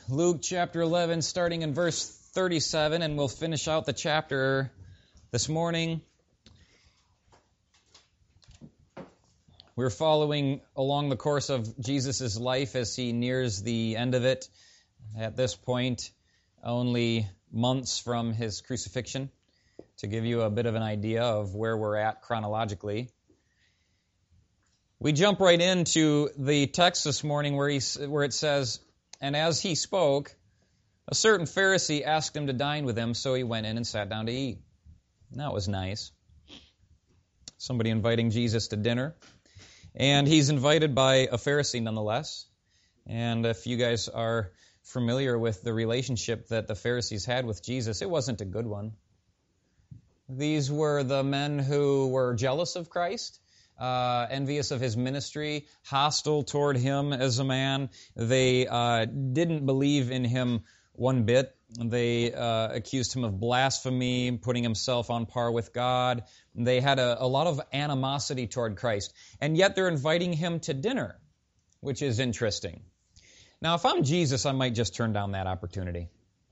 Luke chapter 11, starting in verse 37, and we'll finish out the chapter this morning. We're following along the course of Jesus' life as he nears the end of it. At this point, only months from his crucifixion, to give you a bit of an idea of where we're at chronologically. We jump right into the text this morning where it says, "And as he spoke, a certain Pharisee asked him to dine with him, so he went in and sat down to eat." And that was nice. Somebody inviting Jesus to dinner. And he's invited by a Pharisee nonetheless. And if you guys are familiar with the relationship that the Pharisees had with Jesus, it wasn't a good one. These were the men who were jealous of Christ, envious of his ministry, hostile toward him as a man. They didn't believe in him one bit. They accused him of blasphemy, putting himself on par with God. They had a lot of animosity toward Christ. And yet they're inviting him to dinner, which is interesting. Now, if I'm Jesus, I might just turn down that opportunity.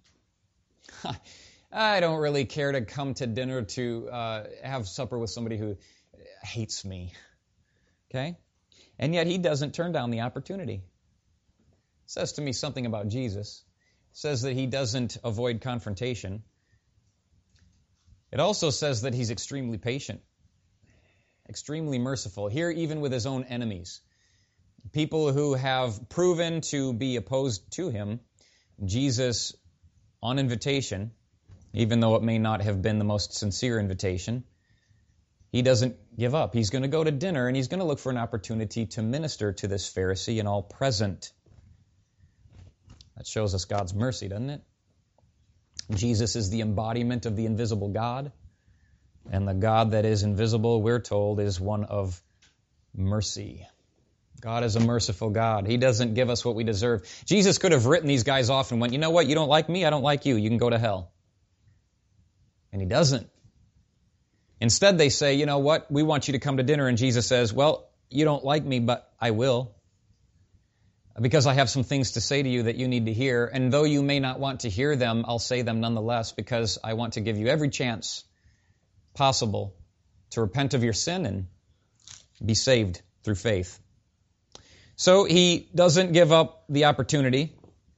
I don't really care to come to dinner to have supper with somebody who hates me. Okay? And yet he doesn't turn down the opportunity. It says to me something about Jesus. It says that he doesn't avoid confrontation. It also says that he's extremely patient, extremely merciful, here even with his own enemies. People who have proven to be opposed to him, Jesus, on invitation, even though it may not have been the most sincere invitation, he doesn't give up. He's going to go to dinner, and he's going to look for an opportunity to minister to this Pharisee and all present. That shows us God's mercy, doesn't it? Jesus is the embodiment of the invisible God, and the God that is invisible, we're told, is one of mercy. God is a merciful God. He doesn't give us what we deserve. Jesus could have written these guys off and went, you know what, you don't like me, I don't like you, you can go to hell. And he doesn't. Instead, they say, you know what, we want you to come to dinner. And Jesus says, well, you don't like me, but I will. Because I have some things to say to you that you need to hear. And though you may not want to hear them, I'll say them nonetheless because I want to give you every chance possible to repent of your sin and be saved through faith. So he doesn't give up the opportunity.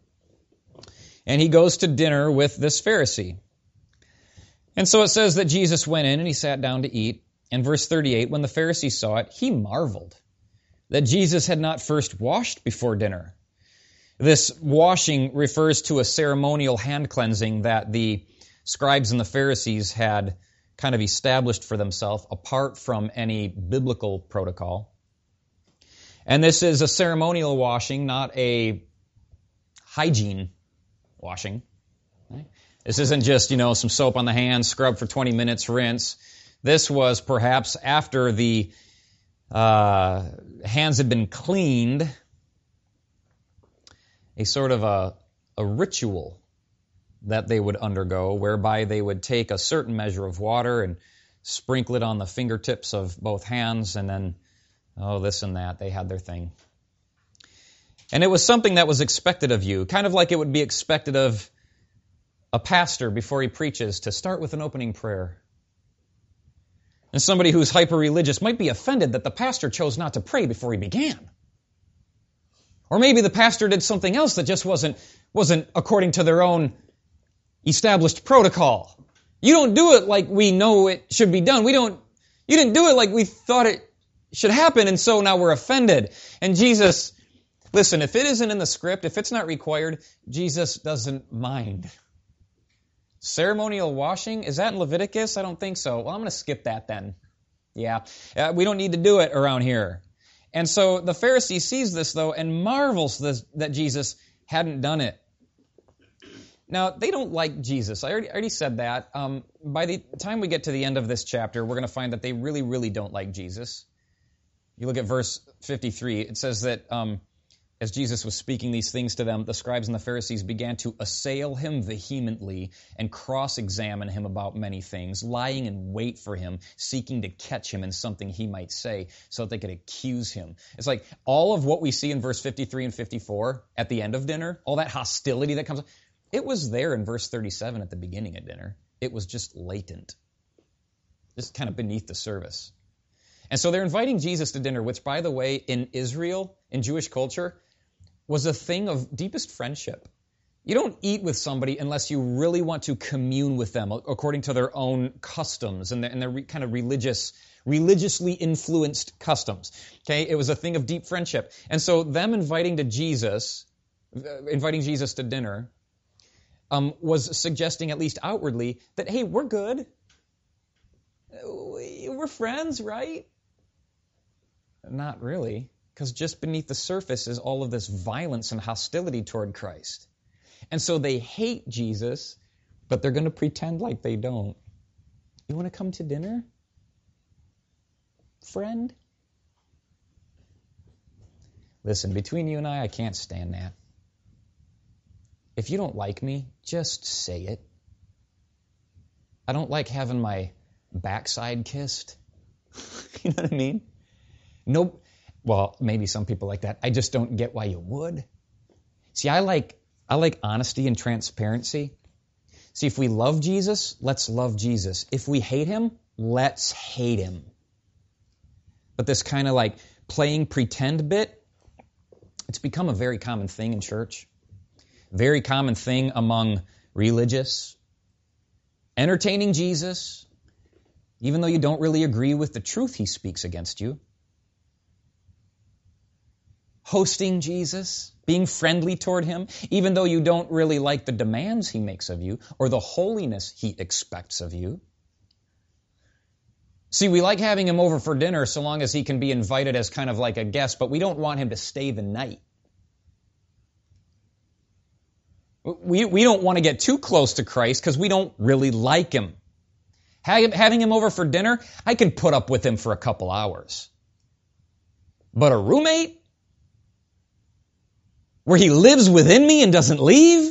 And he goes to dinner with this Pharisee. And so it says that Jesus went in and he sat down to eat. And verse 38, when the Pharisee saw it, he marveled that Jesus had not first washed before dinner. This washing refers to a ceremonial hand cleansing that the scribes and the Pharisees had kind of established for themselves apart from any biblical protocol. And this is a ceremonial washing, not a hygiene washing. Right? This isn't just, some soap on the hands, scrub for 20 minutes, rinse. This was perhaps after the hands had been cleaned, a sort of a ritual that they would undergo, whereby they would take a certain measure of water and sprinkle it on the fingertips of both hands, and then, this and that, they had their thing. And it was something that was expected of you, kind of like it would be expected of a pastor before he preaches to start with an opening prayer. And somebody who's hyper-religious might be offended that the pastor chose not to pray before he began. Or maybe the pastor did something else that just wasn't according to their own established protocol. You don't do it like we know it should be done. You didn't do it like we thought it should happen, and so now we're offended. And Jesus, listen, if it isn't in the script, if it's not required, Jesus doesn't mind. Ceremonial washing, is that in Leviticus? I don't think so. Well, I'm going to skip that then. Yeah, we don't need to do it around here. And so the Pharisee sees this, though, and marvels that Jesus hadn't done it. Now, they don't like Jesus. I already said that. By the time we get to the end of this chapter, we're going to find that they really, really don't like Jesus. You look at verse 53, it says that As Jesus was speaking these things to them, the scribes and the Pharisees began to assail him vehemently and cross-examine him about many things, lying in wait for him, seeking to catch him in something he might say so that they could accuse him. It's like all of what we see in verse 53 and 54 at the end of dinner, all that hostility that comes, it was there in verse 37 at the beginning of dinner. It was just latent, just kind of beneath the surface. And so they're inviting Jesus to dinner, which, by the way, in Israel, in Jewish culture, was a thing of deepest friendship. You don't eat with somebody unless you really want to commune with them according to their own customs and their kind of religiously influenced customs. Okay, it was a thing of deep friendship. And so them inviting Jesus to dinner was suggesting, at least outwardly, that, hey, we're good. We're friends, right? Not really. Because just beneath the surface is all of this violence and hostility toward Christ. And so they hate Jesus, but they're going to pretend like they don't. You want to come to dinner, friend? Listen, between you and I can't stand that. If you don't like me, just say it. I don't like having my backside kissed. You know what I mean? Nope. Well, maybe some people like that. I just don't get why you would. See, I like honesty and transparency. See, if we love Jesus, let's love Jesus. If we hate him, let's hate him. But this kind of like playing pretend bit, it's become a very common thing in church. Very common thing among religious. Entertaining Jesus, even though you don't really agree with the truth he speaks against you. Hosting Jesus, being friendly toward him, even though you don't really like the demands he makes of you or the holiness he expects of you. See, we like having him over for dinner so long as he can be invited as kind of like a guest, but we don't want him to stay the night. We don't want to get too close to Christ because we don't really like him. Having him over for dinner, I can put up with him for a couple hours. But a roommate? Where he lives within me and doesn't leave?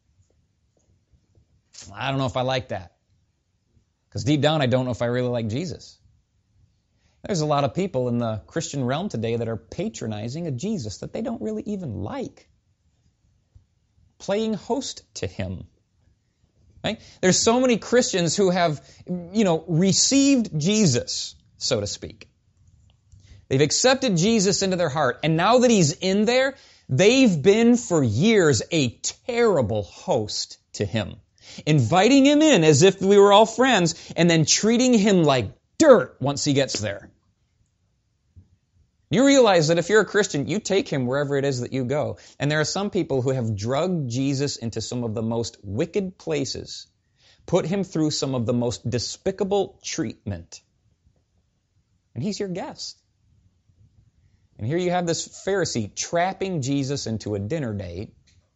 I don't know if I like that. Because deep down, I don't know if I really like Jesus. There's a lot of people in the Christian realm today that are patronizing a Jesus that they don't really even like. Playing host to him. Right? There's so many Christians who have, received Jesus, so to speak. They've accepted Jesus into their heart, and now that he's in there, they've been for years a terrible host to him, inviting him in as if we were all friends and then treating him like dirt once he gets there. You realize that if you're a Christian, you take him wherever it is that you go. And there are some people who have drugged Jesus into some of the most wicked places, put him through some of the most despicable treatment. And he's your guest. And here you have this Pharisee trapping Jesus into a dinner date,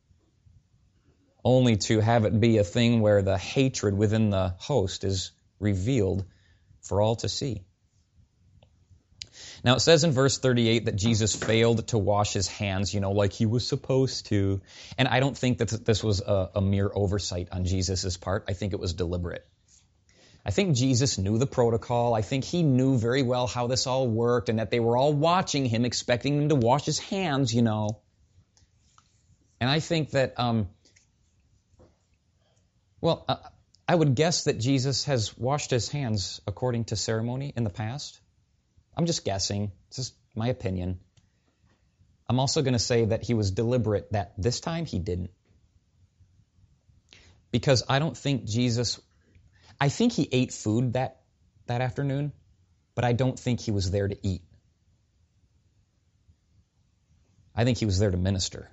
only to have it be a thing where the hatred within the host is revealed for all to see. Now it says in verse 38 that Jesus failed to wash his hands, like he was supposed to. And I don't think that this was a mere oversight on Jesus' part. I think it was deliberate. I think Jesus knew the protocol. I think he knew very well how this all worked and that they were all watching him, expecting him to wash his hands, And I think that, I would guess that Jesus has washed his hands according to ceremony in the past. I'm just guessing. It's just my opinion. I'm also going to say that he was deliberate that this time he didn't. Because I don't think I think he ate food that afternoon, but I don't think he was there to eat. I think he was there to minister.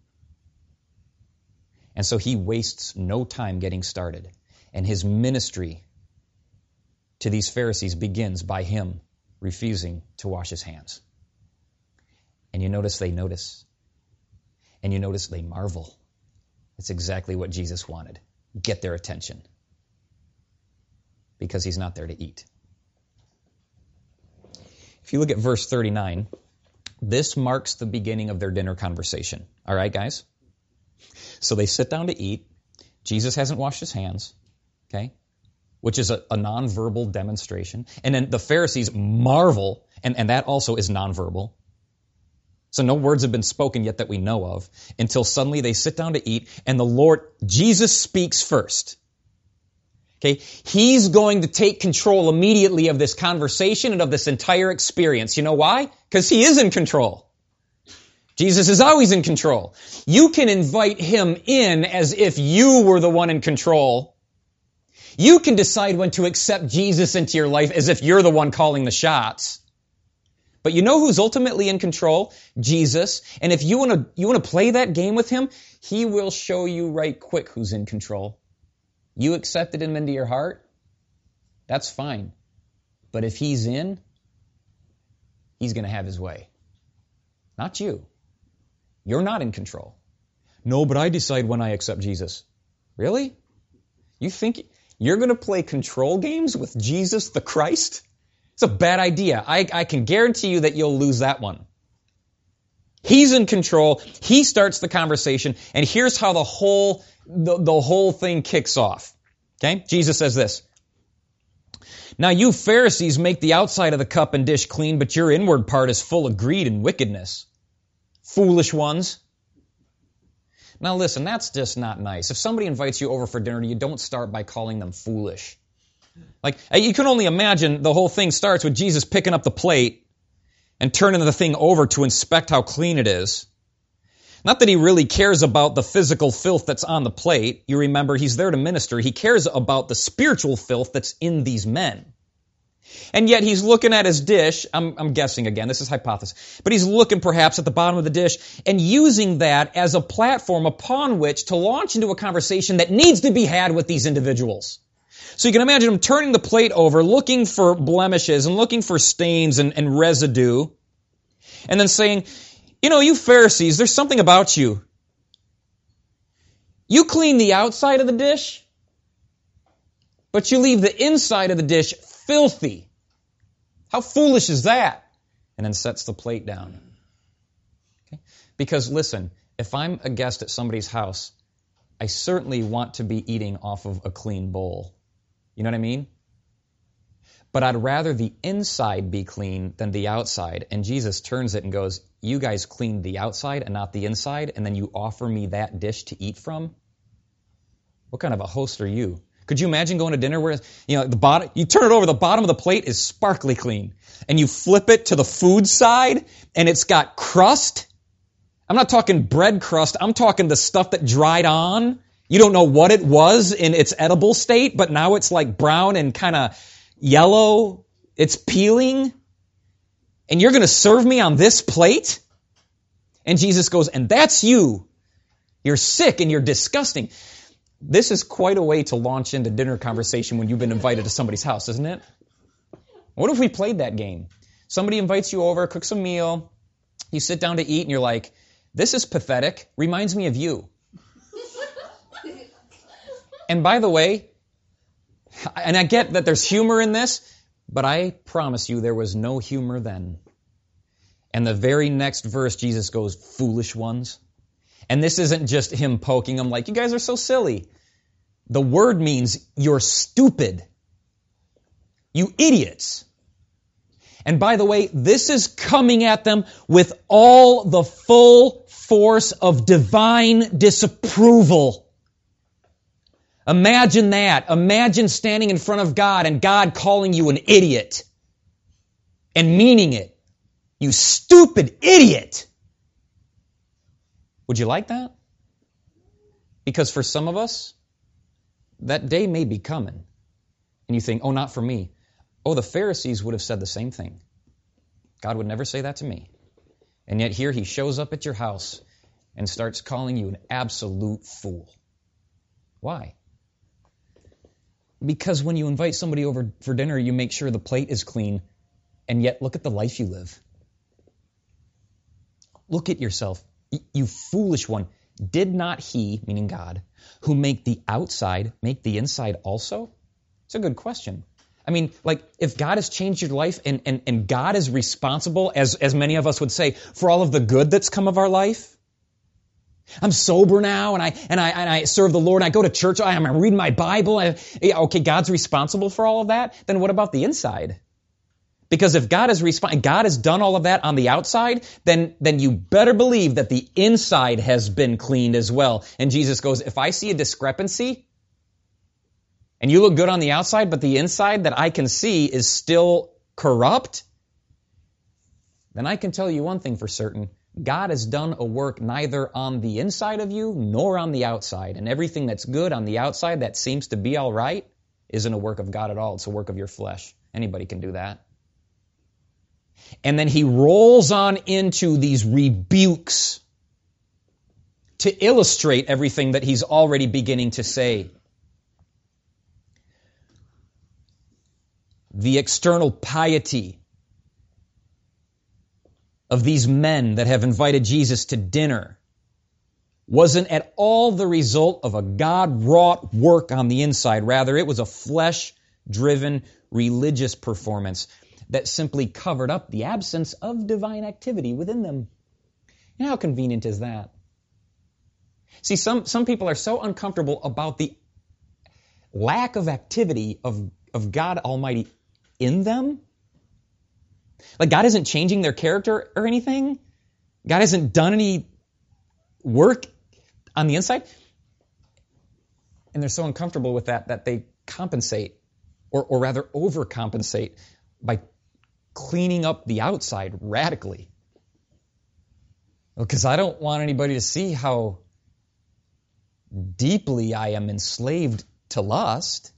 And so he wastes no time getting started. And his ministry to these Pharisees begins by him refusing to wash his hands. And you notice they notice. And you notice they marvel. It's exactly what Jesus wanted. Get their attention. Because he's not there to eat. If you look at verse 39, This marks the beginning of their dinner conversation. All right, guys? So they sit down to eat. Jesus hasn't washed his hands, okay, which is a nonverbal demonstration. And then the Pharisees marvel, and that also is nonverbal. So no words have been spoken yet that we know of, until suddenly they sit down to eat, and Jesus speaks first. Okay, he's going to take control immediately of this conversation and of this entire experience. You know why? Because he is in control. Jesus is always in control. You can invite him in as if you were the one in control. You can decide when to accept Jesus into your life as if you're the one calling the shots. But you know who's ultimately in control? Jesus. And if you want to play that game with him, he will show you right quick who's in control. You accepted him into your heart, that's fine. But if he's in, he's going to have his way. Not you. You're not in control. No, but I decide when I accept Jesus. Really? You think you're going to play control games with Jesus the Christ? It's a bad idea. I can guarantee you that you'll lose that one. He's in control. He starts the conversation. And here's how the whole thing kicks off. Okay? Jesus says this. Now you Pharisees make the outside of the cup and dish clean, but your inward part is full of greed and wickedness. Foolish ones. Now listen, that's just not nice. If somebody invites you over for dinner, you don't start by calling them foolish. Like, you can only imagine the whole thing starts with Jesus picking up the plate and turning the thing over to inspect how clean it is. Not that he really cares about the physical filth that's on the plate. You remember, he's there to minister. He cares about the spiritual filth that's in these men. And yet he's looking at his dish. I'm guessing again, this is hypothesis. But he's looking perhaps at the bottom of the dish and using that as a platform upon which to launch into a conversation that needs to be had with these individuals. So you can imagine him turning the plate over, looking for blemishes and looking for stains and residue, and then saying, you know, you Pharisees, there's something about you. You clean the outside of the dish, but you leave the inside of the dish filthy. How foolish is that? And then sets the plate down. Okay? Because listen, if I'm a guest at somebody's house, I certainly want to be eating off of a clean bowl. You know what I mean? But I'd rather the inside be clean than the outside. And Jesus turns it and goes, you guys cleaned the outside and not the inside, and then you offer me that dish to eat from? What kind of a host are you? Could you imagine going to dinner where, you turn it over, the bottom of the plate is sparkly clean, and you flip it to the food side, and it's got crust? I'm not talking bread crust, I'm talking the stuff that dried on. You don't know what it was in its edible state, but now it's like brown and kind of yellow. It's peeling. And you're going to serve me on this plate? And Jesus goes, and that's you. You're sick and you're disgusting. This is quite a way to launch into dinner conversation when you've been invited to somebody's house, isn't it? What if we played that game? Somebody invites you over, cooks a meal, you sit down to eat, and you're like, this is pathetic, reminds me of you. And by the way, and I get that there's humor in this, but I promise you there was no humor then. And the very next verse, Jesus goes, foolish ones. And this isn't just him poking them like, you guys are so silly. The word means you're stupid. You idiots. And by the way, this is coming at them with all the full force of divine disapproval. Imagine that. Imagine standing in front of God and God calling you an idiot and meaning it. You stupid idiot. Would you like that? Because for some of us, that day may be coming. And you think, oh, not for me. Oh, the Pharisees would have said the same thing. God would never say that to me. And yet here he shows up at your house and starts calling you an absolute fool. Why? Because when you invite somebody over for dinner, you make sure the plate is clean, and yet look at the life you live. Look at yourself. You foolish one. Did not he, meaning God, who make the outside, make the inside also? It's a good question. like, if God has changed your life and God is responsible, as many of us would say, for all of the good that's come of our life. I'm sober now, and I serve the Lord, and I go to church, I'm reading my Bible. Okay, God's responsible for all of that. Then what about the inside? Because if God has done all of that on the outside, then you better believe that the inside has been cleaned as well. And Jesus goes, if I see a discrepancy, and you look good on the outside, but the inside that I can see is still corrupt, then I can tell you one thing for certain. God has done a work neither on the inside of you nor on the outside. And everything that's good on the outside that seems to be all right isn't a work of God at all. It's a work of your flesh. Anybody can do that. And then he rolls on into these rebukes to illustrate everything that he's already beginning to say. The external piety of these men that have invited Jesus to dinner wasn't at all the result of a God-wrought work on the inside. Rather, it was a flesh-driven religious performance that simply covered up the absence of divine activity within them. And how convenient is that? See, some people are so uncomfortable about the lack of activity of God Almighty in them. Like, God isn't changing their character or anything. God hasn't done any work on the inside. And they're so uncomfortable with that they compensate, or rather overcompensate, by cleaning up the outside radically. Because I don't want anybody to see how deeply I am enslaved to lust.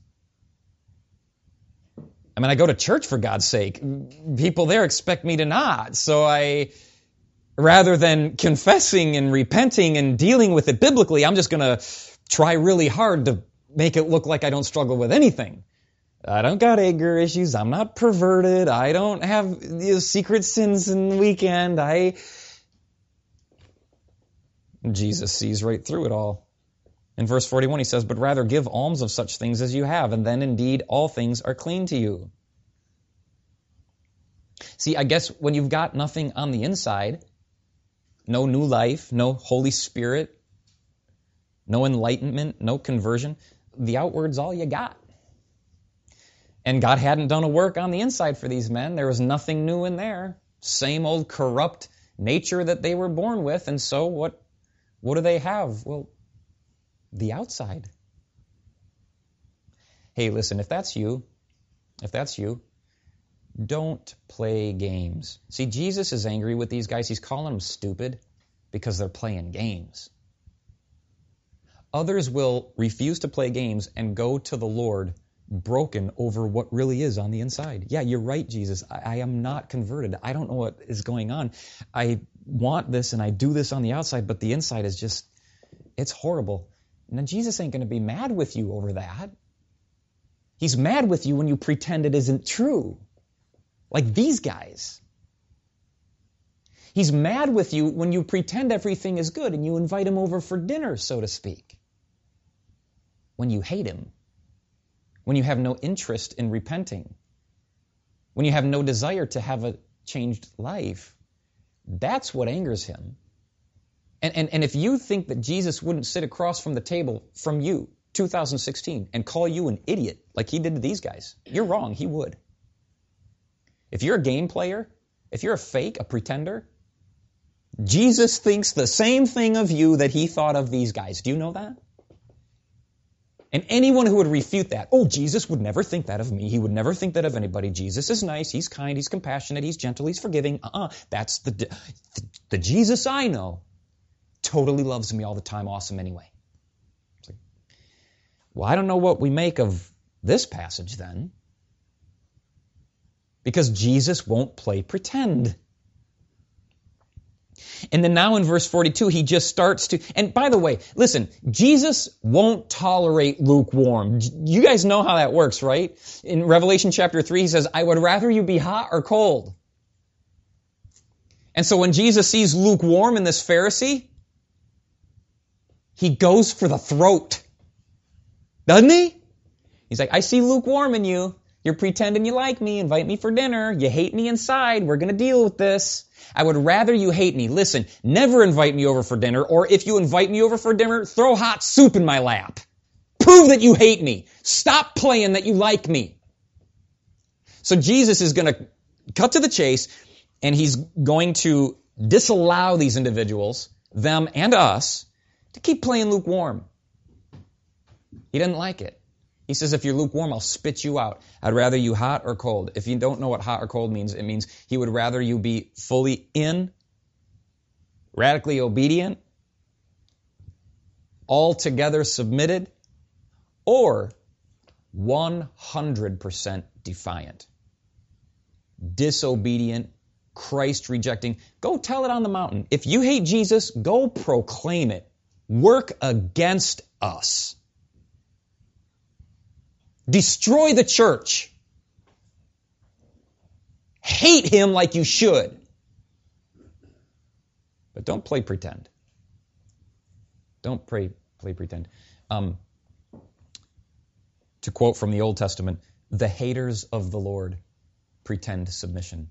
I go to church for God's sake. People there expect me to not. So rather than confessing and repenting and dealing with it biblically, I'm just going to try really hard to make it look like I don't struggle with anything. I don't got anger issues. I'm not perverted. I don't have secret sins in the weekend. Jesus sees right through it all. In verse 41, he says, but rather give alms of such things as you have, and then indeed all things are clean to you. See, I guess when you've got nothing on the inside, no new life, no Holy Spirit, no enlightenment, no conversion, the outward's all you got. And God hadn't done a work on the inside for these men. There was nothing new in there. Same old corrupt nature that they were born with. And so what do they have? Well, the outside. Hey, listen, if that's you, don't play games. See, Jesus is angry with these guys. He's calling them stupid because they're playing games. Others will refuse to play games and go to the Lord broken over what really is on the inside. Yeah, you're right, Jesus. I am not converted. I don't know what is going on. I want this and I do this on the outside, but the inside is just, it's horrible. Now, Jesus ain't going to be mad with you over that. He's mad with you when you pretend it isn't true. Like these guys. He's mad with you when you pretend everything is good and you invite him over for dinner, so to speak. When you hate him. When you have no interest in repenting. When you have no desire to have a changed life. That's what angers him. And if you think that Jesus wouldn't sit across from the table from you, 2016, and call you an idiot like he did to these guys, you're wrong. He would. If you're a game player, if you're a fake, a pretender, Jesus thinks the same thing of you that he thought of these guys. Do you know that? And anyone who would refute that, oh, Jesus would never think that of me. He would never think that of anybody. Jesus is nice. He's kind. He's compassionate. He's gentle. He's forgiving. That's the Jesus I know. Totally loves me all the time. Awesome anyway. Like, well, I don't know what we make of this passage then. Because Jesus won't play pretend. And then now in verse 42, he just starts to, and by the way, listen, Jesus won't tolerate lukewarm. You guys know how that works, right? In Revelation chapter 3, he says, I would rather you be hot or cold. And so when Jesus sees lukewarm in this Pharisee, he goes for the throat. Doesn't he? He's like, I see lukewarm in you. You're pretending you like me. Invite me for dinner. You hate me inside. We're going to deal with this. I would rather you hate me. Listen, never invite me over for dinner, or if you invite me over for dinner, throw hot soup in my lap. Prove that you hate me. Stop playing that you like me. So Jesus is going to cut to the chase, and he's going to disallow these individuals, them and us, to keep playing lukewarm. He doesn't like it. He says, if you're lukewarm, I'll spit you out. I'd rather you hot or cold. If you don't know what hot or cold means, it means he would rather you be fully in, radically obedient, altogether submitted, or 100% defiant, disobedient, Christ rejecting. Go tell it on the mountain. If you hate Jesus, go proclaim it. Work against us. Destroy the church. Hate him like you should. But don't play pretend. Don't play pretend. To quote from the Old Testament, the haters of the Lord pretend submission.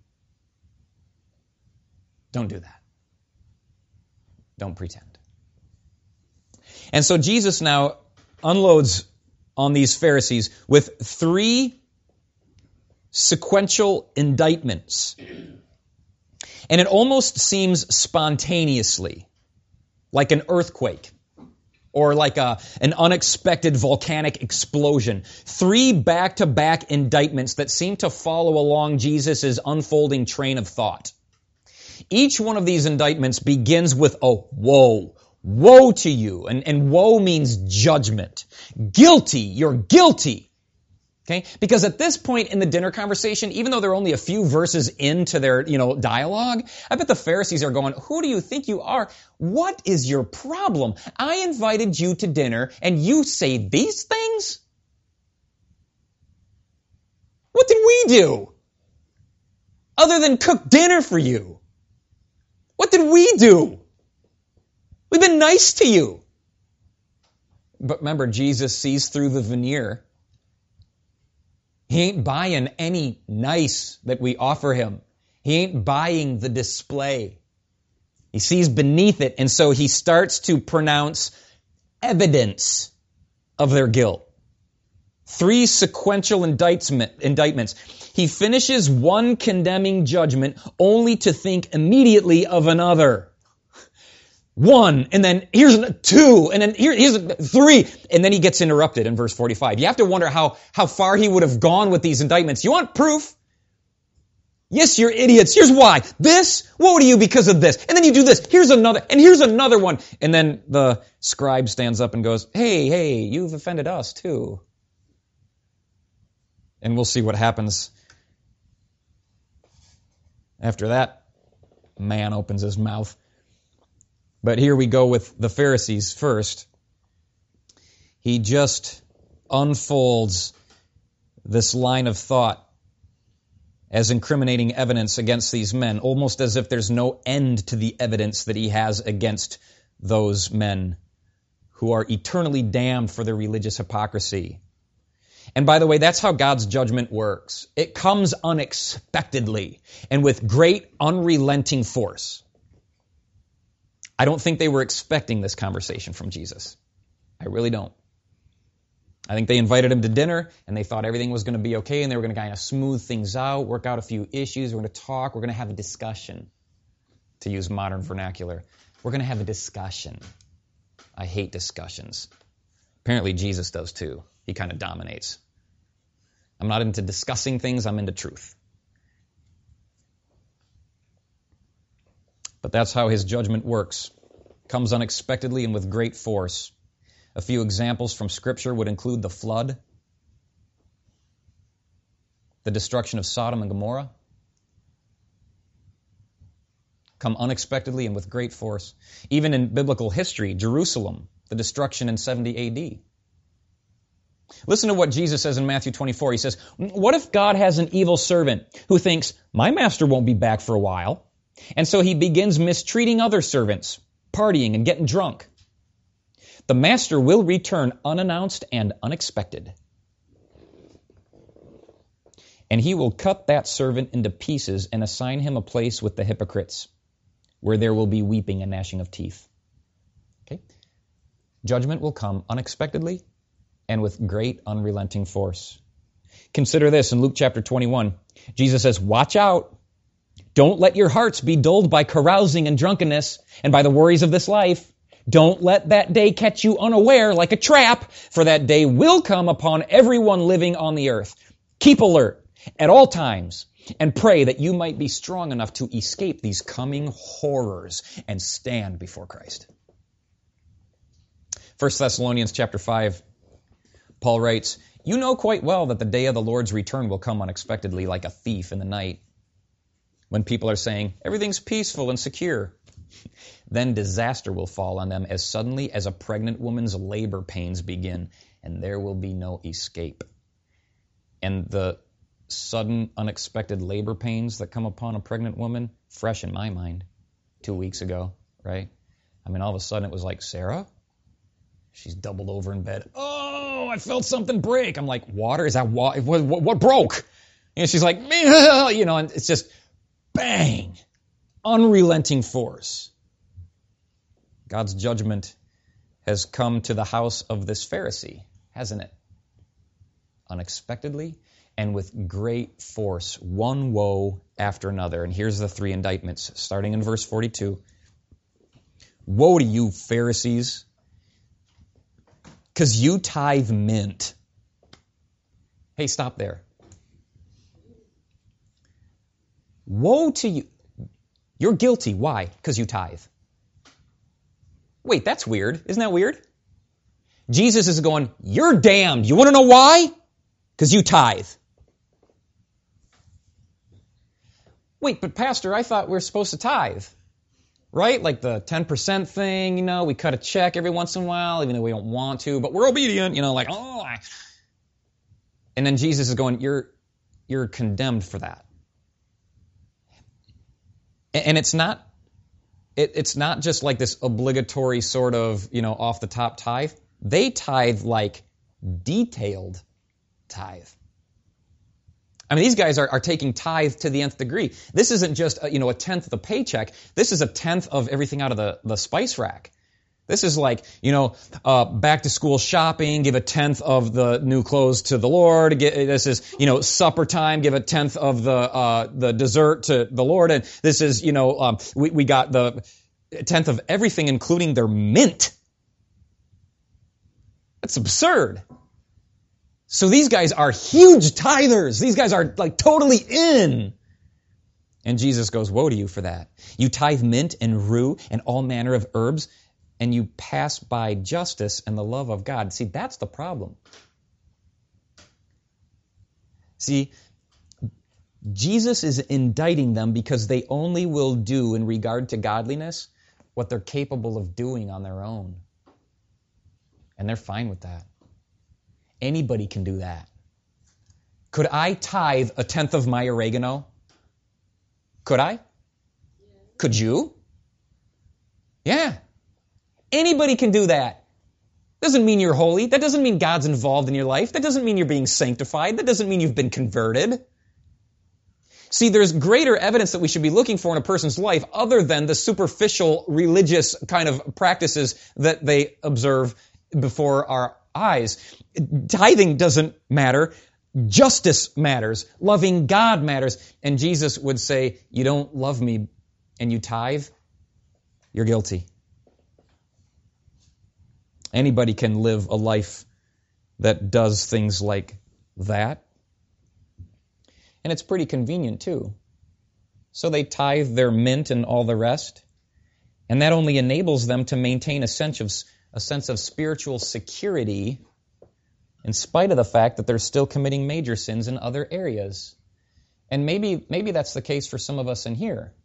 Don't do that. Don't pretend. And so Jesus now unloads on these Pharisees with 3 sequential indictments. And it almost seems spontaneously, like an earthquake or like an unexpected volcanic explosion. 3 back-to-back indictments that seem to follow along Jesus' unfolding train of thought. Each one of these indictments begins with a woe. Woe to you. And woe means judgment. Guilty. You're guilty. Okay? Because at this point in the dinner conversation, even though they're only a few verses into their, dialogue, I bet the Pharisees are going, who do you think you are? What is your problem? I invited you to dinner and you say these things? What did we do? Other than cook dinner for you. What did we do? We've been nice to you. But remember, Jesus sees through the veneer. He ain't buying any nice that we offer him. He ain't buying the display. He sees beneath it, and so he starts to pronounce evidence of their guilt. 3 sequential indictments. He finishes one condemning judgment only to think immediately of another. 1, and then here's 2, and then here's 3, and then he gets interrupted in verse 45. You have to wonder how far he would have gone with these indictments. You want proof? Yes, you're idiots. Here's why. This, woe to you because of this. And then you do this. Here's another one. And then the scribe stands up and goes, hey, you've offended us too. And we'll see what happens after that man opens his mouth. But here we go with the Pharisees first. He just unfolds this line of thought as incriminating evidence against these men, almost as if there's no end to the evidence that he has against those men who are eternally damned for their religious hypocrisy. And by the way, that's how God's judgment works. It comes unexpectedly and with great unrelenting force. I don't think they were expecting this conversation from Jesus. I really don't. I think they invited him to dinner, and they thought everything was going to be okay, and they were going to kind of smooth things out, work out a few issues. We're going to talk. We're going to have a discussion, to use modern vernacular. We're going to have a discussion. I hate discussions. Apparently Jesus does too. He kind of dominates. I'm not into discussing things. I'm into truth. But that's how his judgment works. Comes unexpectedly and with great force. A few examples from Scripture would include the flood, the destruction of Sodom and Gomorrah. Come unexpectedly and with great force. Even in biblical history, Jerusalem, the destruction in 70 A.D. Listen to what Jesus says in Matthew 24. He says, what if God has an evil servant who thinks, my master won't be back for a while? And so he begins mistreating other servants, partying and getting drunk. The master will return unannounced and unexpected. And he will cut that servant into pieces and assign him a place with the hypocrites, where there will be weeping and gnashing of teeth. Okay? Judgment will come unexpectedly and with great unrelenting force. Consider this in Luke chapter 21. Jesus says, watch out. Don't let your hearts be dulled by carousing and drunkenness and by the worries of this life. Don't let that day catch you unaware like a trap, for that day will come upon everyone living on the earth. Keep alert at all times and pray that you might be strong enough to escape these coming horrors and stand before Christ. 1 Thessalonians chapter 5, Paul writes, you know quite well that the day of the Lord's return will come unexpectedly like a thief in the night. When people are saying, everything's peaceful and secure, then disaster will fall on them as suddenly as a pregnant woman's labor pains begin, and there will be no escape. And the sudden, unexpected labor pains that come upon a pregnant woman, fresh in my mind, 2 weeks ago, right? I mean, all of a sudden it was like, Sarah? She's doubled over in bed. Oh, I felt something break. I'm like, water? Is that water? What broke? And she's like, you know, and it's just bang, unrelenting force. God's judgment has come to the house of this Pharisee, hasn't it? Unexpectedly and with great force, one woe after another. And here's the three indictments, starting in verse 42. Woe to you, Pharisees, because you tithe mint. Hey, stop there. Woe to you. You're guilty. Why? Because you tithe. Wait, that's weird. Isn't that weird? Jesus is going, you're damned. You want to know why? Because you tithe. Wait, but Pastor, I thought we were supposed to tithe. Right? Like the 10% thing, you know, we cut a check every once in a while, even though we don't want to, but we're obedient, you know, like, oh. And then Jesus is going, you're condemned for that. And it's not just like this obligatory sort of, you know, off the top tithe. They tithe like detailed tithe. I mean, these guys are taking tithe to the nth degree. This isn't just, a tenth of the paycheck. This is a tenth of everything out of the spice rack. This is like, back to school shopping, give a tenth of the new clothes to the Lord. This is, supper time, give a tenth of the dessert to the Lord. And this is, we got the tenth of everything, including their mint. That's absurd. So these guys are huge tithers. These guys are like totally in. And Jesus goes, woe to you for that. You tithe mint and rue and all manner of herbs, and you pass by justice and the love of God. See, that's the problem. See, Jesus is indicting them because they only will do in regard to godliness what they're capable of doing on their own. And they're fine with that. Anybody can do that. Could I tithe a tenth of my oregano? Could I? Could you? Yeah. Anybody can do that. Doesn't mean you're holy. That doesn't mean God's involved in your life. That doesn't mean you're being sanctified. That doesn't mean you've been converted. See, there's greater evidence that we should be looking for in a person's life other than the superficial religious kind of practices that they observe before our eyes. Tithing doesn't matter. Justice matters. Loving God matters. And Jesus would say, you don't love me and you tithe, you're guilty. Anybody can live a life that does things like that. And it's pretty convenient too. So they tithe their mint and all the rest. And that only enables them to maintain a sense of spiritual security in spite of the fact that they're still committing major sins in other areas. And maybe that's the case for some of us in here.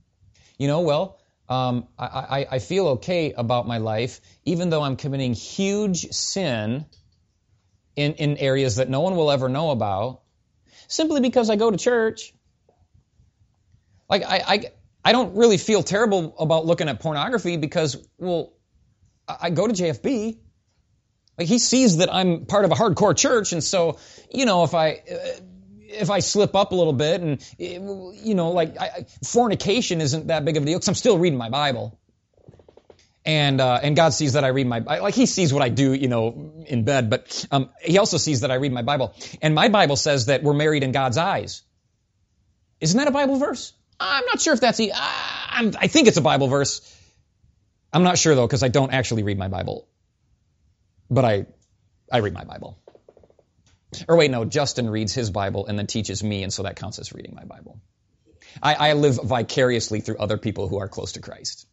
I feel okay about my life, even though I'm committing huge sin in areas that no one will ever know about, simply because I go to church. Like, I don't really feel terrible about looking at pornography because, I go to JFB. Like, he sees that I'm part of a hardcore church, and so, if if I slip up a little bit and, fornication isn't that big of a deal because I'm still reading my Bible. And God sees that I read He sees what I do, in bed, but He also sees that I read my Bible. And my Bible says that we're married in God's eyes. Isn't that a Bible verse? I'm not sure if that's I think it's a Bible verse. I'm not sure though, because I don't actually read my Bible. But I read my Bible. Or wait, no, Justin reads his Bible and then teaches me, and so that counts as reading my Bible. I live vicariously through other people who are close to Christ.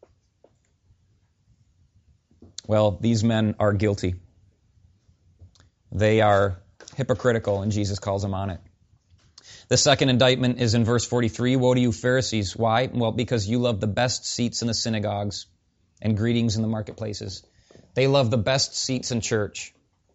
Well, these men are guilty. They are hypocritical, and Jesus calls them on it. The second indictment is in verse 43. Woe to you, Pharisees. Why? Well, because you love the best seats in the synagogues and greetings in the marketplaces. They love the best seats in church.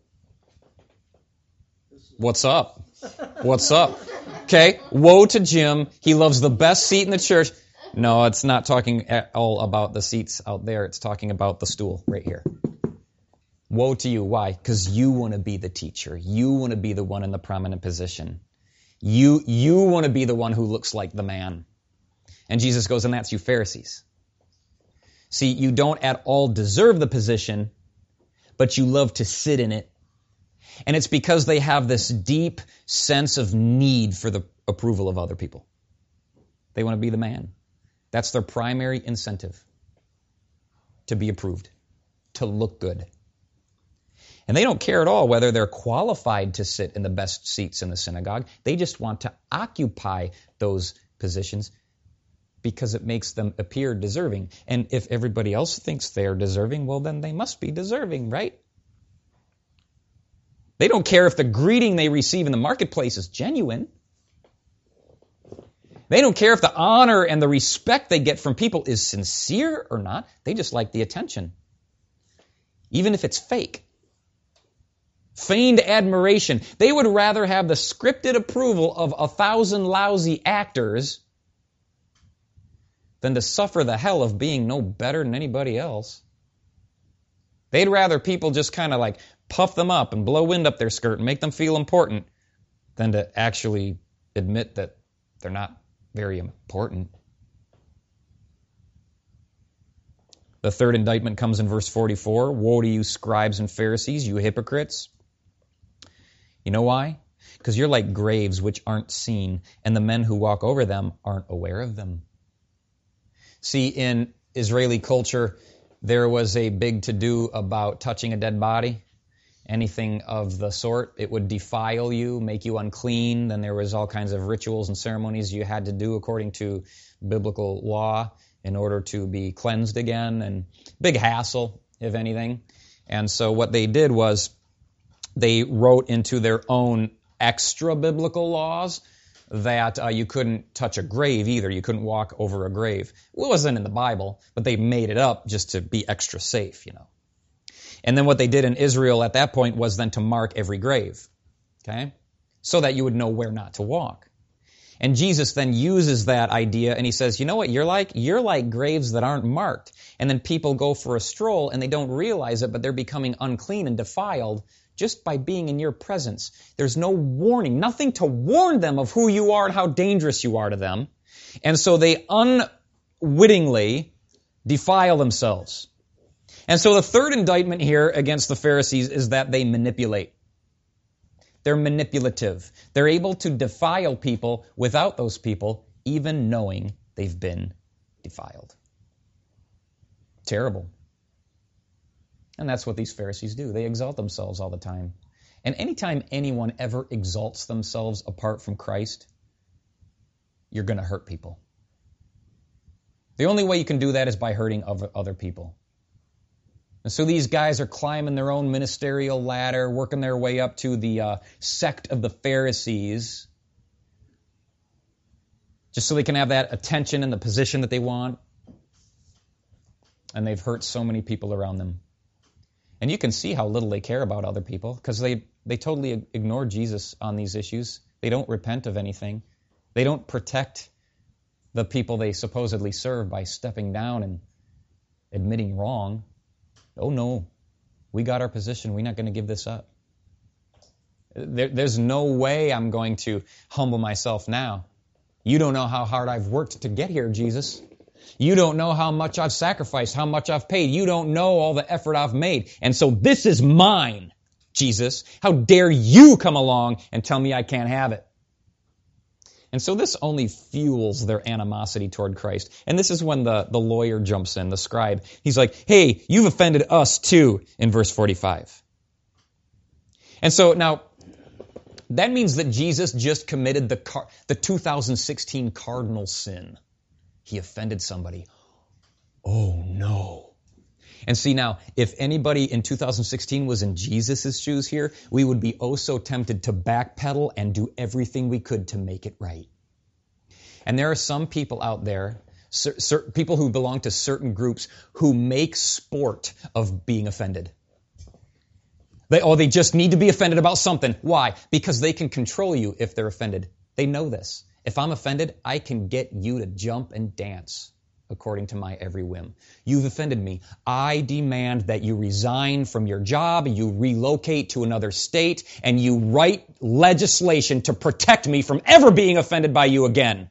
What's up? What's up? Okay, woe to Jim. He loves the best seat in the church. No, it's not talking at all about the seats out there. It's talking about the stool right here. Woe to you. Why? Because you want to be the teacher. You want to be the one in the prominent position. You want to be the one who looks like the man. And Jesus goes, and that's you Pharisees. See, you don't at all deserve the position, but you love to sit in it. And it's because they have this deep sense of need for the approval of other people. They want to be the man. That's their primary incentive, to be approved, to look good. And they don't care at all whether they're qualified to sit in the best seats in the synagogue. They just want to occupy those positions because it makes them appear deserving. And if everybody else thinks they're deserving, well, then they must be deserving, right? They don't care if the greeting they receive in the marketplace is genuine. They don't care if the honor and the respect they get from people is sincere or not. They just like the attention, even if it's fake. Feigned admiration. They would rather have the scripted approval of 1,000 lousy actors than to suffer the hell of being no better than anybody else. They'd rather people just kind of puff them up and blow wind up their skirt and make them feel important than to actually admit that they're not very important. The third indictment comes in verse 44. Woe to you, scribes and Pharisees, you hypocrites. You know why? Because you're like graves which aren't seen, and the men who walk over them aren't aware of them. See, in Israeli culture, there was a big to-do about touching a dead body. Anything of the sort, it would defile you, make you unclean. Then there was all kinds of rituals and ceremonies you had to do according to biblical law in order to be cleansed again, and big hassle, if anything. And so what they did was they wrote into their own extra biblical laws that you couldn't touch a grave either. You couldn't walk over a grave. Well, it wasn't in the Bible, but they made it up just to be extra safe, And then what they did in Israel at that point was then to mark every grave, okay? So that you would know where not to walk. And Jesus then uses that idea and he says, you know what you're like? You're like graves that aren't marked. And then people go for a stroll and they don't realize it, but they're becoming unclean and defiled just by being in your presence. There's no warning, nothing to warn them of who you are and how dangerous you are to them. And so they unwittingly defile themselves. And so the third indictment here against the Pharisees is that they manipulate. They're manipulative. They're able to defile people without those people even knowing they've been defiled. Terrible. And that's what these Pharisees do. They exalt themselves all the time. And anytime anyone ever exalts themselves apart from Christ, you're going to hurt people. The only way you can do that is by hurting other people. And so these guys are climbing their own ministerial ladder, working their way up to the sect of the Pharisees, just so they can have that attention and the position that they want. And they've hurt so many people around them. And you can see how little they care about other people, because they totally ignore Jesus on these issues. They don't repent of anything. They don't protect the people they supposedly serve by stepping down and admitting wrong. Oh no, we got our position. We're not going to give this up. There's no way I'm going to humble myself now. You don't know how hard I've worked to get here, Jesus. You don't know how much I've sacrificed, how much I've paid. You don't know all the effort I've made. And so this is mine, Jesus. How dare you come along and tell me I can't have it? And so this only fuels their animosity toward Christ. And this is when the lawyer jumps in, the scribe. He's like, hey, you've offended us too, in verse 45. And so now, that means that Jesus just committed the 2016 cardinal sin. He offended somebody. Oh no. And see now, if anybody in 2016 was in Jesus' shoes here, we would be oh so tempted to backpedal and do everything we could to make it right. And there are some people out there, people who belong to certain groups, who make sport of being offended. They just need to be offended about something. Why? Because they can control you if they're offended. They know this. If I'm offended, I can get you to jump and dance according to my every whim. You've offended me. I demand that you resign from your job, you relocate to another state, and you write legislation to protect me from ever being offended by you again.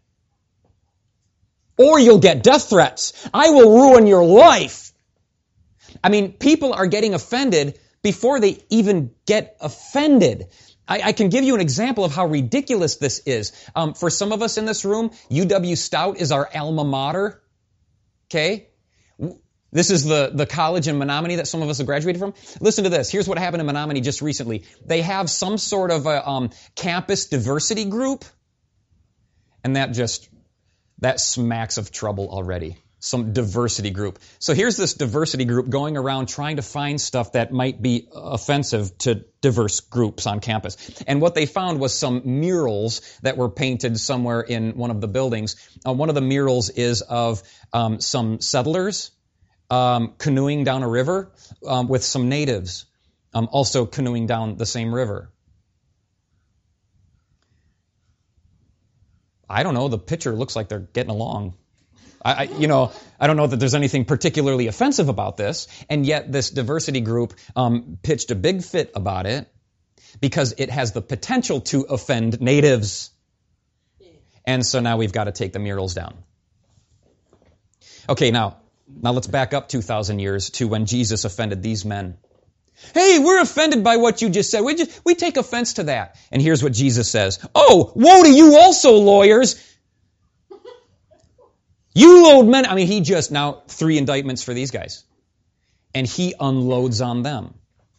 Or you'll get death threats. I will ruin your life. I mean, people are getting offended before they even get offended. I can give you an example of how ridiculous this is. For some of us in this room, UW Stout is our alma mater. Okay? This is the college in Menominee that some of us have graduated from. Listen to this. Here's what happened in Menominee just recently. They have some sort of a campus diversity group, and that smacks of trouble already. Some diversity group. So here's this diversity group going around trying to find stuff that might be offensive to diverse groups on campus. And what they found was some murals that were painted somewhere in one of the buildings. One of the murals is of some settlers canoeing down a river with some natives also canoeing down the same river. I don't know, the picture looks like they're getting along. I don't know that there's anything particularly offensive about this, and yet this diversity group pitched a big fit about it because it has the potential to offend natives. And so now we've got to take the murals down. Okay, now let's back up 2,000 years to when Jesus offended these men. Hey, we're offended by what you just said. We take offense to that. And here's what Jesus says. Oh, woe to you also, lawyers! You load men. I mean, he just now 3 indictments for these guys. And he unloads on them.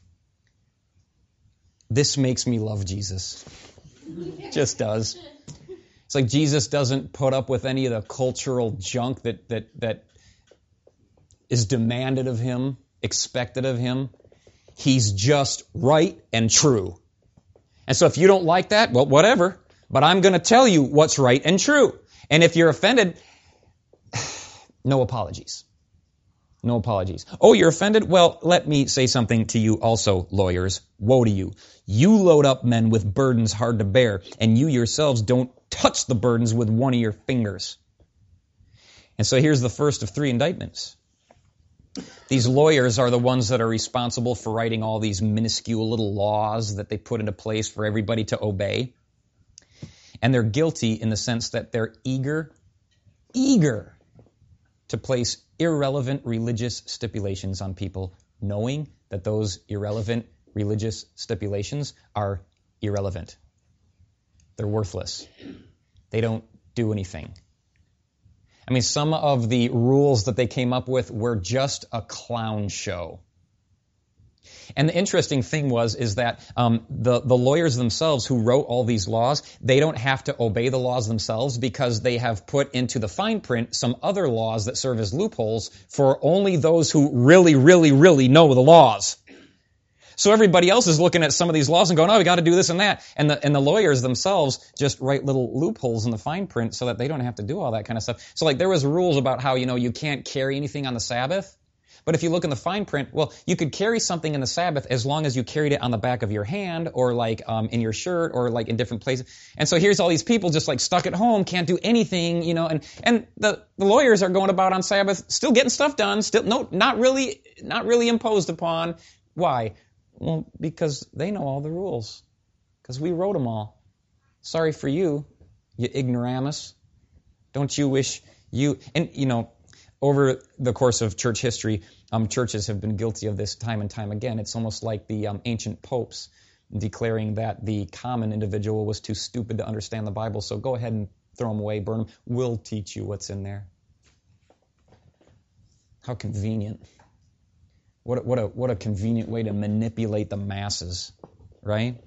This makes me love Jesus. Just does. It's like Jesus doesn't put up with any of the cultural junk that is demanded of him, expected of him. He's just right and true. And so if you don't like that, well, whatever. But I'm going to tell you what's right and true. And if you're offended, no apologies. No apologies. Oh, you're offended? Well, let me say something to you also, lawyers. Woe to you. You load up men with burdens hard to bear, and you yourselves don't touch the burdens with one of your fingers. And so here's the first of 3 indictments. These lawyers are the ones that are responsible for writing all these minuscule little laws that they put into place for everybody to obey. And they're guilty in the sense that they're eager to place irrelevant religious stipulations on people, knowing that those irrelevant religious stipulations are irrelevant. They're worthless. They don't do anything. I mean, some of the rules that they came up with were just a clown show. And the interesting thing is that the lawyers themselves who wrote all these laws, they don't have to obey the laws themselves because they have put into the fine print some other laws that serve as loopholes for only those who really, really, really know the laws. So everybody else is looking at some of these laws and going, oh, we got to do this and that. And the lawyers themselves just write little loopholes in the fine print so that they don't have to do all that kind of stuff. So like there was rules about how, you can't carry anything on the Sabbath. But if you look in the fine print, well, you could carry something in the Sabbath as long as you carried it on the back of your hand or like in your shirt or like in different places. And so here's all these people just like stuck at home, can't do anything, and the lawyers are going about on Sabbath, still getting stuff done, not really imposed upon. Why? Well, because they know all the rules. because we wrote them all. Sorry for you, you ignoramus. Don't you wish you... And, over the course of church history, churches have been guilty of this time and time again. It's almost like the ancient popes declaring that the common individual was too stupid to understand the Bible, so go ahead and throw them away, burn them. We'll teach you what's in there. How convenient. What a convenient way to manipulate the masses, right?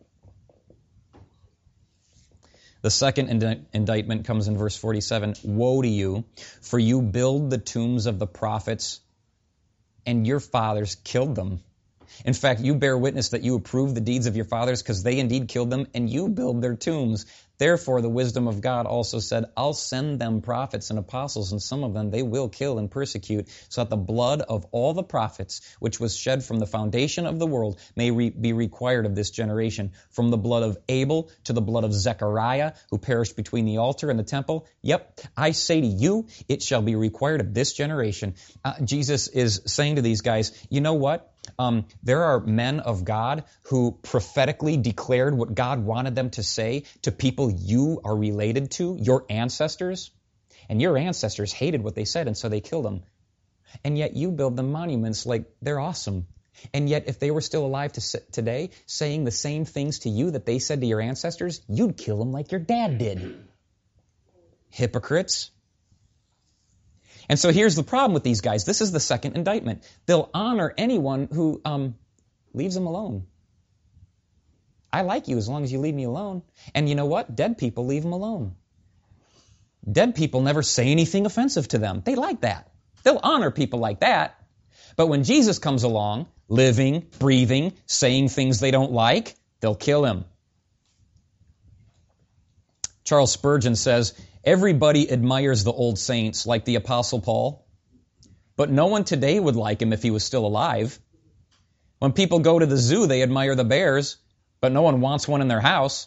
The second indictment comes in verse 47. Woe to you, for you build the tombs of the prophets, and your fathers killed them. In fact, you bear witness that you approve the deeds of your fathers, because they indeed killed them, and you build their tombs. Therefore, the wisdom of God also said, I'll send them prophets and apostles, and some of them they will kill and persecute, so that the blood of all the prophets, which was shed from the foundation of the world, may be required of this generation. From the blood of Abel to the blood of Zechariah, who perished between the altar and the temple. Yep, I say to you, it shall be required of this generation. Jesus is saying to these guys, you know what? There are men of God who prophetically declared what God wanted them to say to people you are related to, your ancestors. And your ancestors hated what they said, and so they killed them. And yet you build them monuments like they're awesome. And yet if they were still alive today, saying the same things to you that they said to your ancestors, you'd kill them like your dad did. Hypocrites. And so here's the problem with these guys. This is the second indictment. They'll honor anyone who leaves them alone. I like you as long as you leave me alone. And you know what? Dead people leave them alone. Dead people never say anything offensive to them. They like that. They'll honor people like that. But when Jesus comes along, living, breathing, saying things they don't like, they'll kill him. Charles Spurgeon says, everybody admires the old saints like the Apostle Paul, but no one today would like him if he was still alive. When people go to the zoo, they admire the bears, but no one wants one in their house.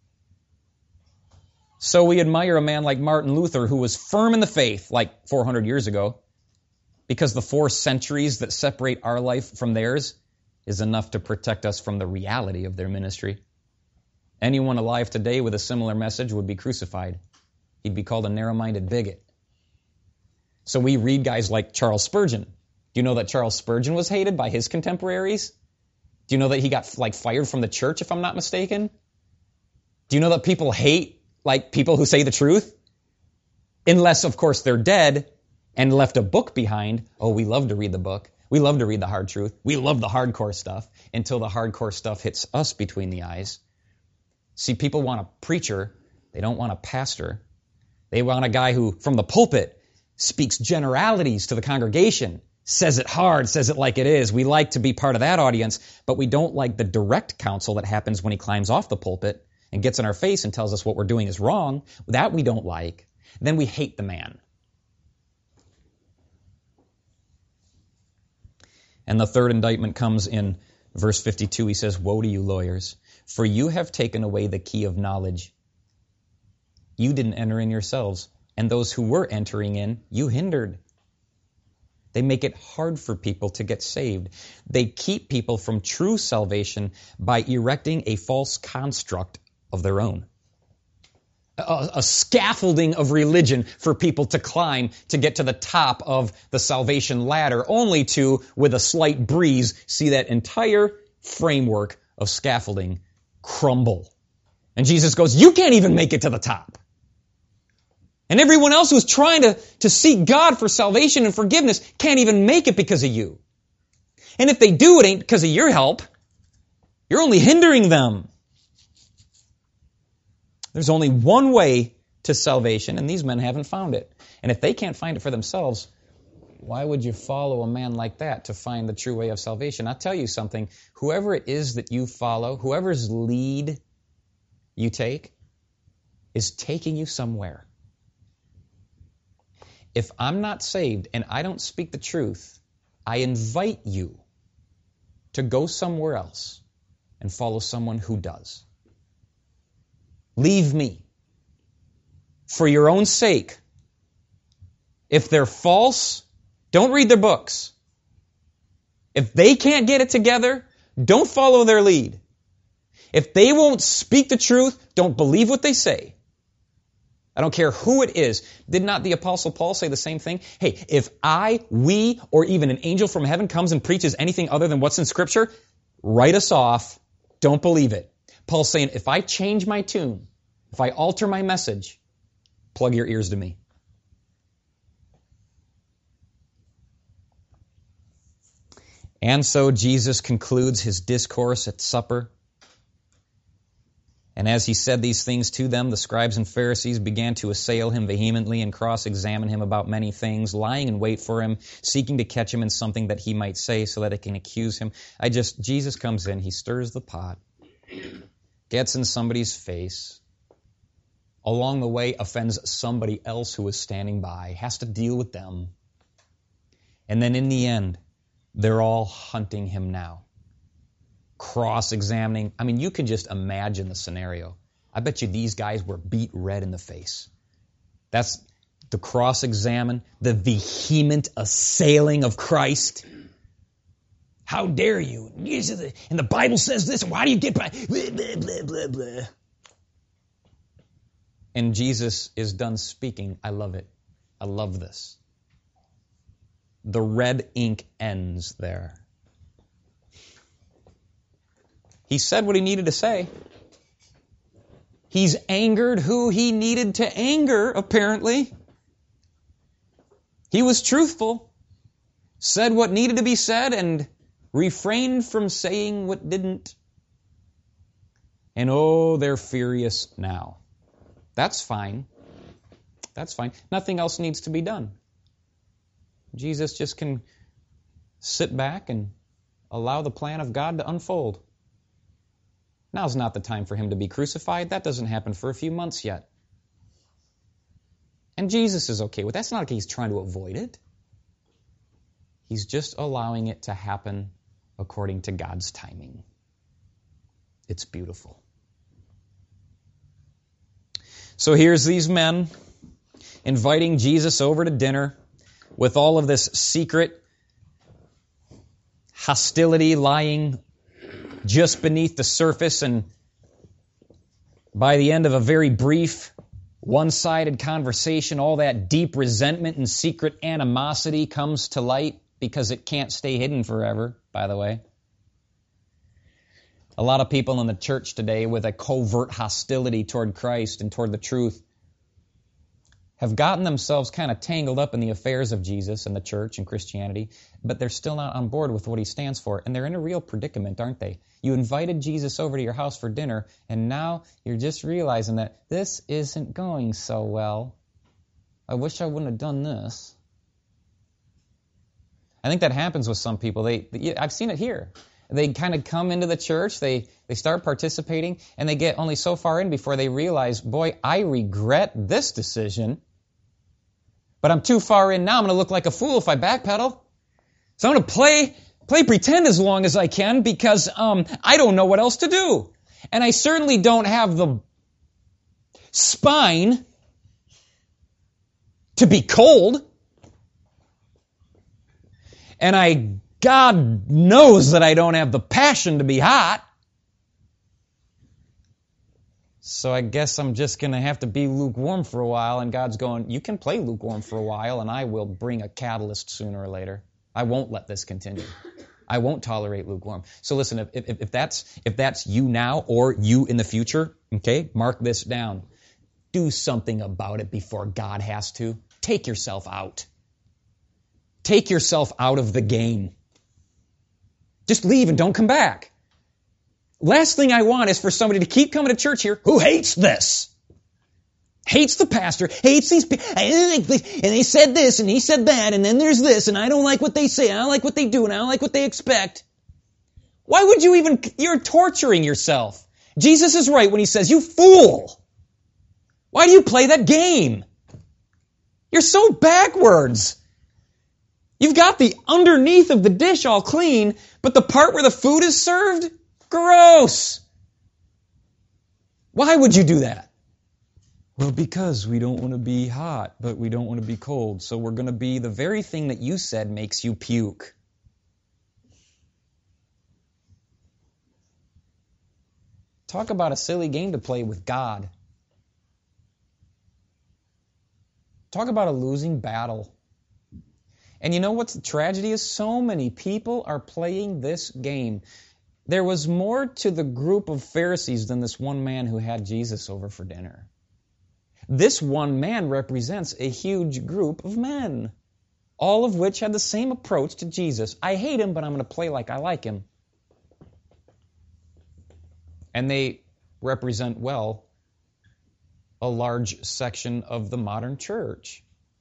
So we admire a man like Martin Luther, who was firm in the faith like 400 years ago, because the 4 centuries that separate our life from theirs is enough to protect us from the reality of their ministry. Anyone alive today with a similar message would be crucified. He'd be called a narrow-minded bigot. So we read guys like Charles Spurgeon. Do you know that Charles Spurgeon was hated by his contemporaries? Do you know that he got fired from the church, if I'm not mistaken? Do you know that people hate people who say the truth? Unless, of course, they're dead and left a book behind. Oh, we love to read the book. We love to read the hard truth. We love the hardcore stuff until the hardcore stuff hits us between the eyes. See, people want a preacher. They don't want a pastor. They want a guy who, from the pulpit, speaks generalities to the congregation, says it hard, says it like it is. We like to be part of that audience, but we don't like the direct counsel that happens when he climbs off the pulpit and gets in our face and tells us what we're doing is wrong. That we don't like. Then we hate the man. And the third indictment comes in verse 52. He says, woe to you, lawyers, for you have taken away the key of knowledge. You didn't enter in yourselves, and those who were entering in, you hindered. They make it hard for people to get saved. They keep people from true salvation by erecting a false construct of their own. A scaffolding of religion for people to climb to get to the top of the salvation ladder, only to, with a slight breeze, see that entire framework of scaffolding crumble. And Jesus goes, you can't even make it to the top. And everyone else who's trying to seek God for salvation and forgiveness can't even make it because of you. And if they do, it ain't because of your help. You're only hindering them. There's only one way to salvation, and these men haven't found it. And if they can't find it for themselves, why would you follow a man like that to find the true way of salvation? I'll tell you something. Whoever it is that you follow, whoever's lead you take, is taking you somewhere. If I'm not saved and I don't speak the truth, I invite you to go somewhere else and follow someone who does. Leave me. For your own sake. If they're false, don't read their books. If they can't get it together, don't follow their lead. If they won't speak the truth, don't believe what they say. I don't care who it is. Did not the Apostle Paul say the same thing? Hey, if we, or even an angel from heaven comes and preaches anything other than what's in Scripture, write us off. Don't believe it. Paul's saying, if I change my tune, if I alter my message, plug your ears to me. And so Jesus concludes his discourse at supper. And as he said these things to them, the scribes and Pharisees began to assail him vehemently and cross-examine him about many things, lying in wait for him, seeking to catch him in something that he might say so that it can accuse him. Jesus comes in, he stirs the pot, gets in somebody's face, along the way offends somebody else who is standing by, has to deal with them. And then in the end, they're all hunting him now. Cross-examining. I mean, you can just imagine the scenario. I bet you these guys were beat red in the face. That's the cross-examine, the vehement assailing of Christ. How dare you? And the Bible says this, and why do you get by? Blah, blah, blah, blah, blah. And Jesus is done speaking. I love it. I love this. The red ink ends there. He said what he needed to say. He's angered who he needed to anger, apparently. He was truthful, said what needed to be said, and refrained from saying what didn't. And oh, they're furious now. That's fine. That's fine. Nothing else needs to be done. Jesus just can sit back and allow the plan of God to unfold. Now's not the time for him to be crucified. That doesn't happen for a few months yet. And Jesus is okay with that. It's not like he's trying to avoid it. He's just allowing it to happen according to God's timing. It's beautiful. So here's these men inviting Jesus over to dinner with all of this secret hostility lying just beneath the surface, and by the end of a very brief, one-sided conversation, all that deep resentment and secret animosity comes to light because it can't stay hidden forever, by the way. A lot of people in the church today with a covert hostility toward Christ and toward the truth have gotten themselves kind of tangled up in the affairs of Jesus and the church and Christianity, but they're still not on board with what he stands for. And they're in a real predicament, aren't they? You invited Jesus over to your house for dinner, and now you're just realizing that this isn't going so well. I wish I wouldn't have done this. I think that happens with some people. I've seen it here. They kind of come into the church, they start participating, and they get only so far in before they realize, boy, I regret this decision, but I'm too far in now. I'm going to look like a fool if I backpedal. So I'm going to play pretend as long as I can because I don't know what else to do. And I certainly don't have the spine to be cold. And God knows that I don't have the passion to be hot. So I guess I'm just going to have to be lukewarm for a while. And God's going, you can play lukewarm for a while, and I will bring a catalyst sooner or later. I won't let this continue. I won't tolerate lukewarm. So listen, if that's you now or you in the future, okay, mark this down. Do something about it before God has to. Take yourself out. Take yourself out of the game. Just leave and don't come back. Last thing I want is for somebody to keep coming to church here who hates this. Hates the pastor, hates these people, and they said this, and he said that, and then there's this, and I don't like what they say, I don't like what they do, and I don't like what they expect. Why would you're torturing yourself. Jesus is right when he says, you fool! Why do you play that game? You're so backwards. You've got the underneath of the dish all clean, but the part where the food is served, gross. Why would you do that? Well, because we don't want to be hot, but we don't want to be cold. So we're going to be the very thing that you said makes you puke. Talk about a silly game to play with God. Talk about a losing battle. And you know what's the tragedy is? So many people are playing this game. There was more to the group of Pharisees than this one man who had Jesus over for dinner. This one man represents a huge group of men, all of which had the same approach to Jesus. I hate him, but I'm going to play like I like him. And they represent, well, a large section of the modern church.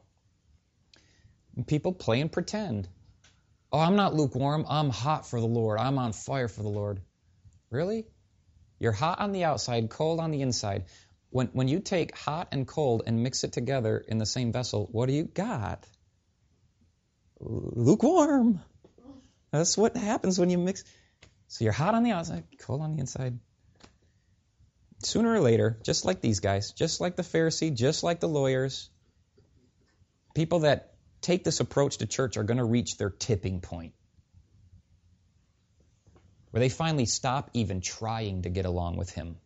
And people play and pretend. Oh, I'm not lukewarm. I'm hot for the Lord. I'm on fire for the Lord. Really? You're hot on the outside, cold on the inside. When you take hot and cold and mix it together in the same vessel, what do you got? Lukewarm. That's what happens when you mix. So you're hot on the outside, cold on the inside. Sooner or later, just like these guys, just like the Pharisee, just like the lawyers, people that take this approach to church are going to reach their tipping point, where they finally stop even trying to get along with him.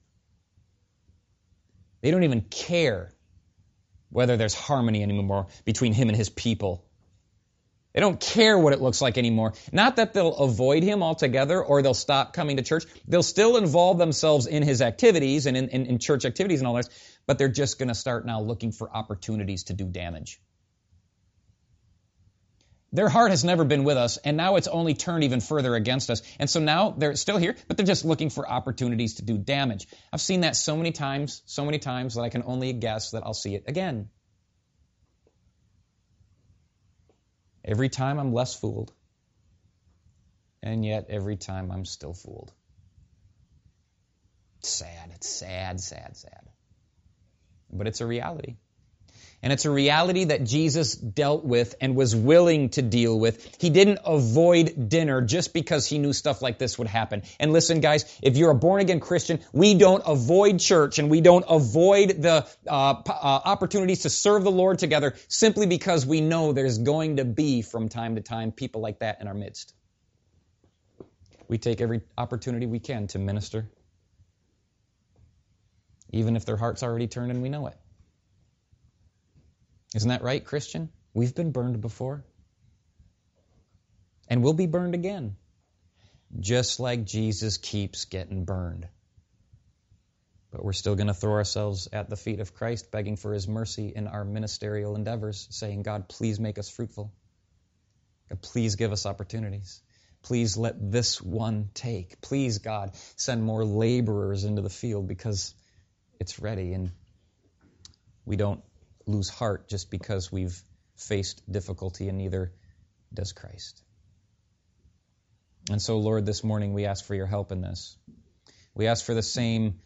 They don't even care whether there's harmony anymore between him and his people. They don't care what it looks like anymore. Not that they'll avoid him altogether or they'll stop coming to church. They'll still involve themselves in his activities and in church activities and all this, but they're just going to start now looking for opportunities to do damage. Their heart has never been with us, and now it's only turned even further against us. And so now they're still here, but they're just looking for opportunities to do damage. I've seen that so many times that I can only guess that I'll see it again. Every time I'm less fooled, and yet every time I'm still fooled. It's sad. It's sad, sad, sad. But it's a reality. And it's a reality that Jesus dealt with and was willing to deal with. He didn't avoid dinner just because he knew stuff like this would happen. And listen, guys, if you're a born-again Christian, we don't avoid church and we don't avoid the opportunities to serve the Lord together simply because we know there's going to be, from time to time, people like that in our midst. We take every opportunity we can to minister, even if their heart's already turned and we know it. Isn't that right, Christian? We've been burned before. And we'll be burned again. Just like Jesus keeps getting burned. But we're still going to throw ourselves at the feet of Christ, begging for his mercy in our ministerial endeavors, saying, God, please make us fruitful. God, please give us opportunities. Please let this one take. Please, God, send more laborers into the field because it's ready. And we don't lose heart just because we've faced difficulty, and neither does Christ. And so, Lord, this morning we ask for your help in this. We ask for the same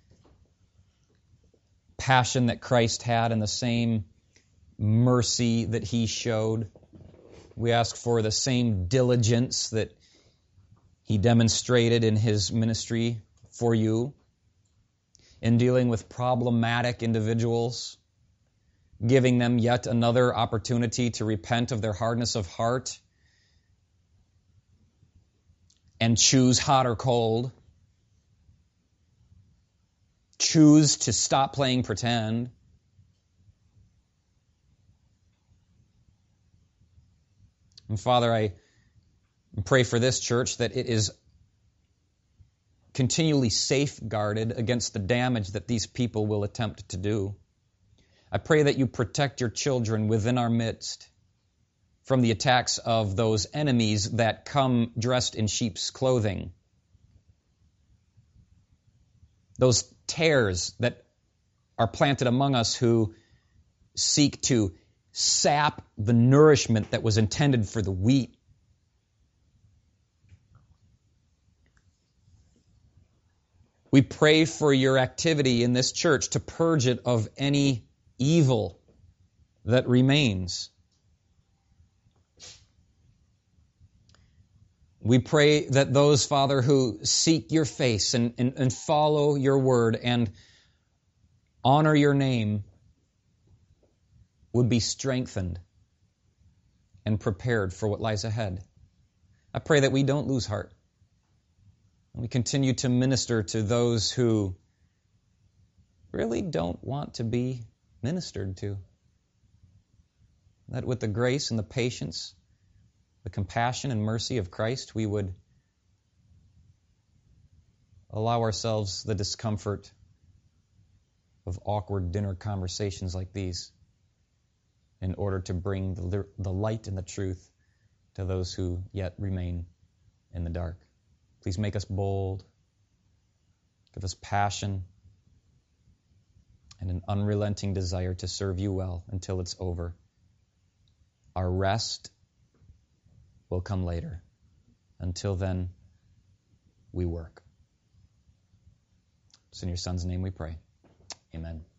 passion that Christ had and the same mercy that he showed. We ask for the same diligence that he demonstrated in his ministry for you in dealing with problematic individuals, giving them yet another opportunity to repent of their hardness of heart and choose hot or cold. Choose to stop playing pretend. And Father, I pray for this church that it is continually safeguarded against the damage that these people will attempt to do. I pray that you protect your children within our midst from the attacks of those enemies that come dressed in sheep's clothing. Those tares that are planted among us who seek to sap the nourishment that was intended for the wheat. We pray for your activity in this church to purge it of any evil that remains. We pray that those, Father, who seek your face and follow your word and honor your name would be strengthened and prepared for what lies ahead. I pray that we don't lose heart. And we continue to minister to those who really don't want to be ministered to. That with the grace and the patience, the compassion and mercy of Christ, we would allow ourselves the discomfort of awkward dinner conversations like these in order to bring the light and the truth to those who yet remain in the dark. Please make us bold, give us passion, and an unrelenting desire to serve you well until it's over. Our rest will come later. Until then, we work. It's in your Son's name we pray. Amen.